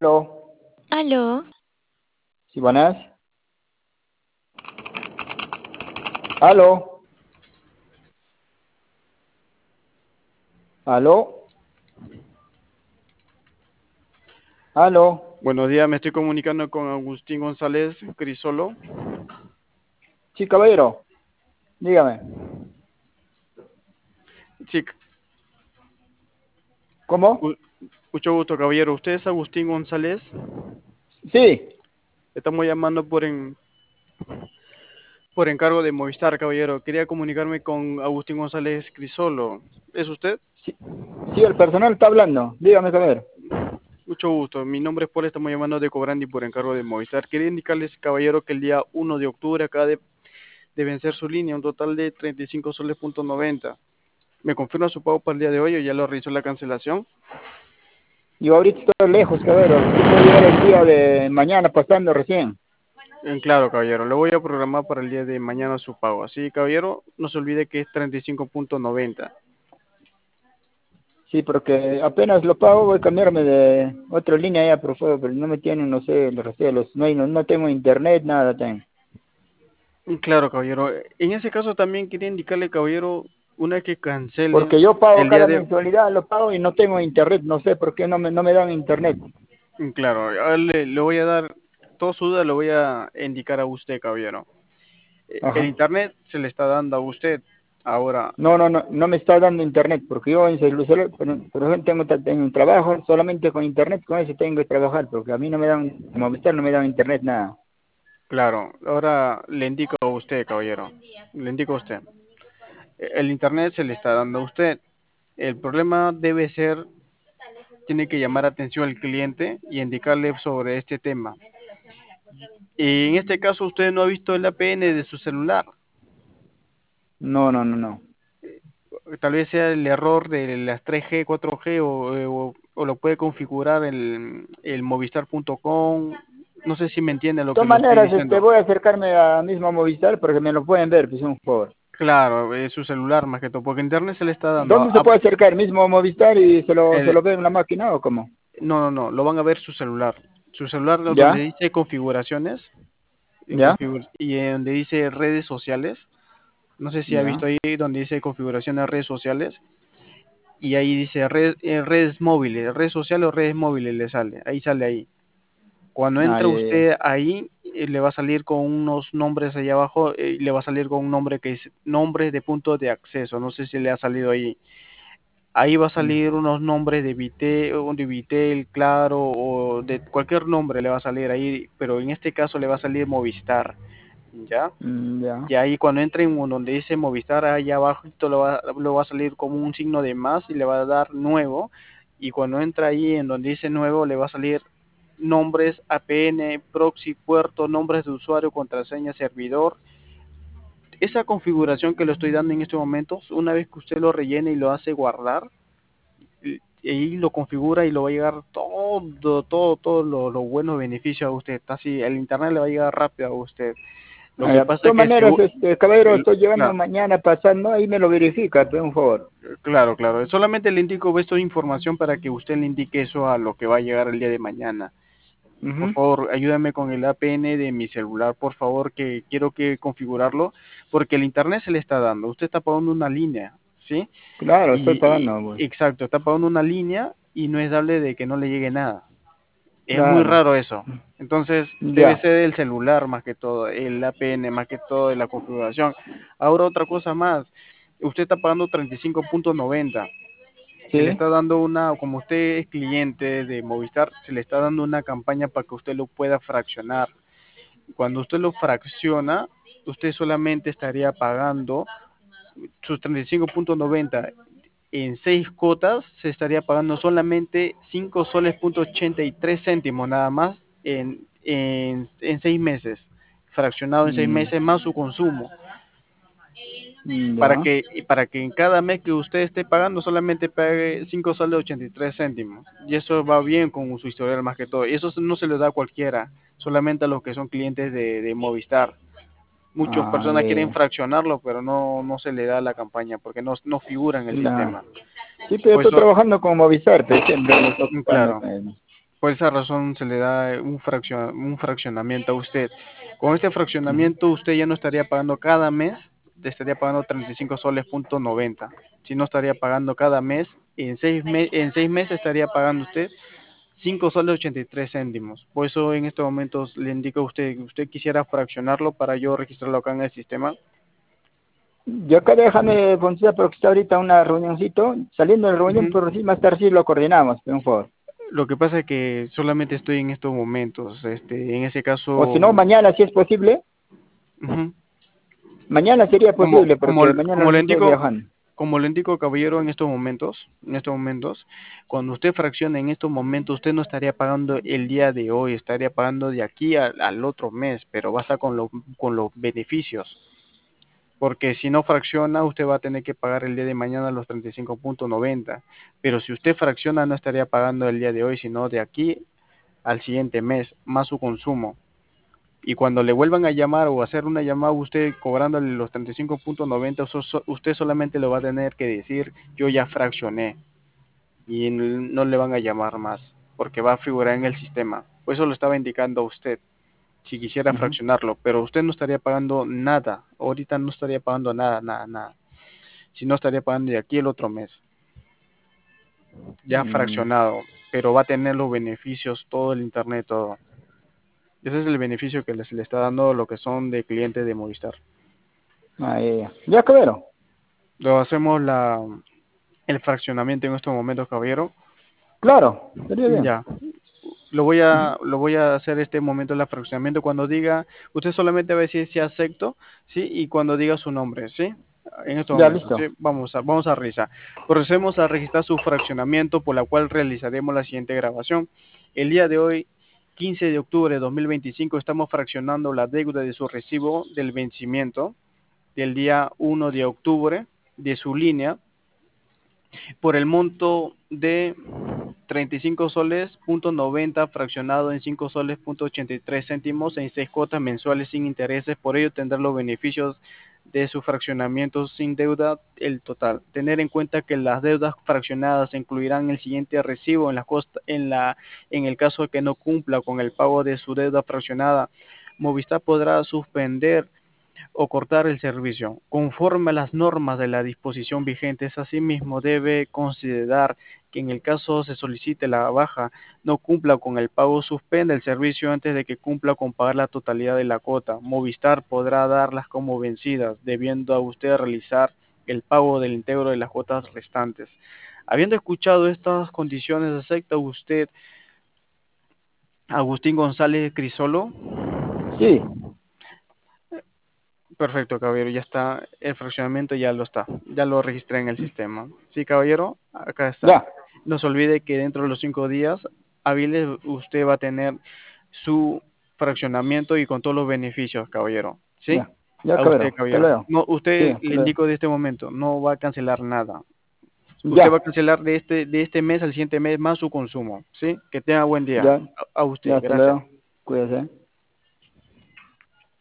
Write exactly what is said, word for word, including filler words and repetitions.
Aló, Aló, sí, buenas. Aló, aló, aló. Buenos días, me estoy comunicando con Agustín González Crisolo. Sí, caballero, dígame. Sí, ¿Cómo? mu- mucho gusto, caballero. ¿Usted es Agustín González? Sí, Estamos llamando por en, por encargo de Movistar, caballero. Quería comunicarme con Agustín González Crisolo. ¿Es usted? sí, sí, el personal está hablando. Dígame, caballero. Mucho gusto. Mi nombre es Paul, estamos llamando de Cobrandi por encargo de Movistar. Quería indicarles, caballero, que el día uno de octubre acaba de, de vencer su línea, un total de treinta y cinco soles punto noventa. ¿Me confirma su pago para el día de hoy o ya lo realizó la cancelación? Yo ahorita estoy lejos, caballero. Recién voy a llegar el día de mañana pasando recién. Eh, Claro, caballero, le voy a programar para el día de mañana su pago. Así, caballero, no se olvide que es treinta y cinco punto noventa. Sí, porque apenas lo pago voy a cambiarme de otra línea ya, por favor, pero no me tienen, no sé, los recelos. No, hay- no, no tengo internet, nada tengo. Mm, Claro, caballero. En ese caso también quería indicarle, caballero, una vez que cancele Porque yo pago el día cada de... mensualidad, lo pago y no tengo internet. No sé por qué no me, no me dan internet. Mm, Claro, ahora le, le voy a dar, toda su duda le voy a indicar a usted, caballero. Eh, El Ajá. internet se le está dando a usted. Ahora, No, no, no, no me está dando internet, porque yo en celular, pero, por ejemplo, tengo, ta- tengo un trabajo solamente con internet, con eso tengo que trabajar, porque a mí no me dan, como Movistar no me dan internet, nada. claro, ahora le indico a usted, caballero. Le indico a usted. Eh, El internet se le está dando a usted. El problema debe ser, tiene que llamar atención al cliente y indicarle sobre este tema. Y en este caso usted no ha visto el A P N de su celular. No, no, no, no. Tal vez sea el error de las tres G, cuatro G o, eh, o, o lo puede configurar el, el movistar punto com. No sé si me entiende lo De que todas le estoy maneras, este, diciendo. voy a acercarme a mismo Movistar porque me lo pueden ver, pues un favor. Claro, es su celular más que todo, porque internet se le está dando. ¿Dónde A, se a- puede acercar? ¿Mismo Movistar y se lo, se el, lo ve en la máquina o cómo? no, no, no, lo van a ver su celular. Su celular donde ¿Ya? dice configuraciones en ¿Ya? configur- y en donde dice redes sociales. No sé si ha ¿Ya? visto ahí donde dice configuración de redes sociales y ahí dice red- eh, redes móviles, redes sociales o redes móviles le sale, ahí sale ahí. Cuando Ah, entra ya, ya. usted ahí, eh, le va a salir con unos nombres allá abajo, eh, y le va a salir con un nombre que es nombres de puntos de acceso, no sé si le ha salido ahí. Ahí va a Mm, salir unos nombres de Vitel, o de Vitel, Claro, o de cualquier nombre le va a salir ahí, pero en este caso le va a salir Movistar, ¿ya? mm, ya. Y ahí cuando entre en donde dice Movistar, ahí abajo lo va, lo va a salir como un signo de más y le va a dar nuevo. Y cuando entra ahí en donde dice nuevo, le va a salir nombres, A P N, proxy, puerto, nombres de usuario, contraseña, servidor. Esa configuración que le estoy dando en estos momentos, una vez que usted lo rellene y lo hace guardar, y y ahí lo configura y lo va a llegar todo, todo, todo lo, lo bueno beneficio a usted. Así, el internet le va a llegar rápido a usted. Lo Ah, que ya. De pasa es todas que si, maneras, este, caballero, el- estoy llegando claro, mañana pasando, ahí me lo verifica, por un favor. claro, claro. Solamente le indico esto de información para que usted le indique eso a lo que va a llegar el día de mañana. Por Ujú. favor, ayúdame con el A P N de mi celular, por favor, que quiero que configurarlo, porque el internet se le está dando. Usted está pagando una línea, ¿sí? Claro, estoy Y, pagando, pues. y- exacto, está pagando una línea y no es dable de que no le llegue nada. Es muy Claro. raro eso. Entonces, debe Ya. ser el celular más que todo, el A P N más que todo, de la configuración. Ahora otra cosa más. Usted está pagando treinta y cinco punto noventa. Se le ¿Sí? está dando una, como usted es cliente de Movistar, se le está dando una campaña para que usted lo pueda fraccionar. Cuando usted lo fracciona, usted solamente estaría pagando sus treinta y cinco punto noventa en seis cuotas, se estaría pagando solamente cinco soles punto ochenta y tres céntimos nada más en, en, en seis meses, fraccionado en seis Mm, meses más su consumo, mm, para ya. que para que en cada mes que usted esté pagando solamente pague cinco soles ochenta y tres céntimos. Y eso va bien con su historial más que todo. Y eso no se le da a cualquiera, solamente a los que son clientes de, de Movistar. Muchas Ah, ya, personas quieren ya. fraccionarlo, pero no no se le da la campaña porque no, no figura en el Claro. sistema. Sí, pero yo Pues estoy eso, trabajando con Movistar, pero siempre me está mm, ocupando claro. con él. Por esa razón se le da un, fraccion- un fraccionamiento a usted. Con este fraccionamiento usted ya no estaría pagando cada mes, le estaría pagando treinta y cinco soles punto noventa. Si no estaría pagando cada mes, en seis, me- en seis meses estaría pagando usted cinco soles ochenta y tres céntimos. Por eso en estos momentos le indico a usted que usted quisiera fraccionarlo para yo registrarlo acá en el sistema. Yo acá déjame, Poncía, porque está ahorita una reunioncito. Saliendo de la reunión, Ujú. pero sí, más tarde sí lo coordinamos, por favor. Lo que pasa es que solamente estoy en estos momentos. Este, en ese O si caso, no, mañana, si es posible. ujú. Mañana sería como, posible, como, porque mañana como le recién estoy indico, viajando. como le indico, caballero, en estos momentos, en estos momentos, cuando usted fracciona en estos momentos, usted no estaría pagando el día de hoy, estaría pagando de aquí al, al otro mes, pero basta con, lo, con los beneficios. Porque si no fracciona, usted va a tener que pagar el día de mañana los treinta y cinco punto noventa. Pero si usted fracciona, no estaría pagando el día de hoy, sino de aquí al siguiente mes, más su consumo. Y cuando le vuelvan a llamar o hacer una llamada usted cobrándole los treinta y cinco punto noventa, so- so- usted solamente le va a tener que decir yo ya fraccioné y n- no le van a llamar más porque va a figurar en el sistema. Por eso lo estaba indicando a usted si quisiera Ujú. fraccionarlo, pero usted no estaría pagando nada, ahorita no estaría pagando nada, nada, nada. Si no estaría pagando de aquí el otro mes, ya Mm, fraccionado, pero va a tener los beneficios, todo el internet, todo. Ese es el beneficio que les le está dando lo que son de clientes de Movistar. ah, ya, ya. Ya, cabrero. Lo hacemos la, el fraccionamiento en estos momentos, caballero. Claro, sería bien. Ya, lo voy Ujú. a, lo voy a hacer este momento el fraccionamiento cuando diga, usted solamente va a decir si acepto, sí, y cuando diga su nombre, sí, en estos Ya, momentos, sí, listo. vamos a, vamos a revisar. Procedemos a registrar su fraccionamiento por la cual realizaremos la siguiente grabación. El día de hoy, quince de octubre de dos mil veinticinco, estamos fraccionando la deuda de su recibo del vencimiento del día uno de octubre de su línea por el monto de treinta y cinco soles punto noventa fraccionado en cinco soles punto ochenta y tres céntimos en seis cuotas mensuales sin intereses. Por ello tendrá los beneficios de su fraccionamiento sin deuda el total. Tener en cuenta que las deudas fraccionadas incluirán el siguiente recibo en la costa, en la en el caso de que no cumpla con el pago de su deuda fraccionada. Movistar podrá suspender o cortar el servicio. Conforme a las normas de la disposición vigentes, asimismo debe considerar que en el caso se solicite la baja, no cumpla con el pago, suspende el servicio antes de que cumpla con pagar la totalidad de la cuota. Movistar podrá darlas como vencidas, debiendo a usted realizar el pago del integro de las cuotas restantes. Habiendo escuchado estas condiciones, ¿acepta usted Agustín González Crisolo? Sí, Perfecto, caballero, ya está, el fraccionamiento ya lo está, ya lo registré en el sistema. Sí, caballero, acá está. ya, No se olvide que dentro de los cinco días hábiles usted va a tener su fraccionamiento y con todos los beneficios, caballero. ¿Sí? ya. Ya, A usted, cabrero. Hasta caballero. luego. No, Sí, usted hasta le luego. indico de este momento, no va a cancelar nada. Usted va a Ya, cancelar de este de este mes al siguiente mes más su consumo. ¿Sí? Que tenga buen día. ya, A, a ya, usted, hasta gracias. luego. Cuídese.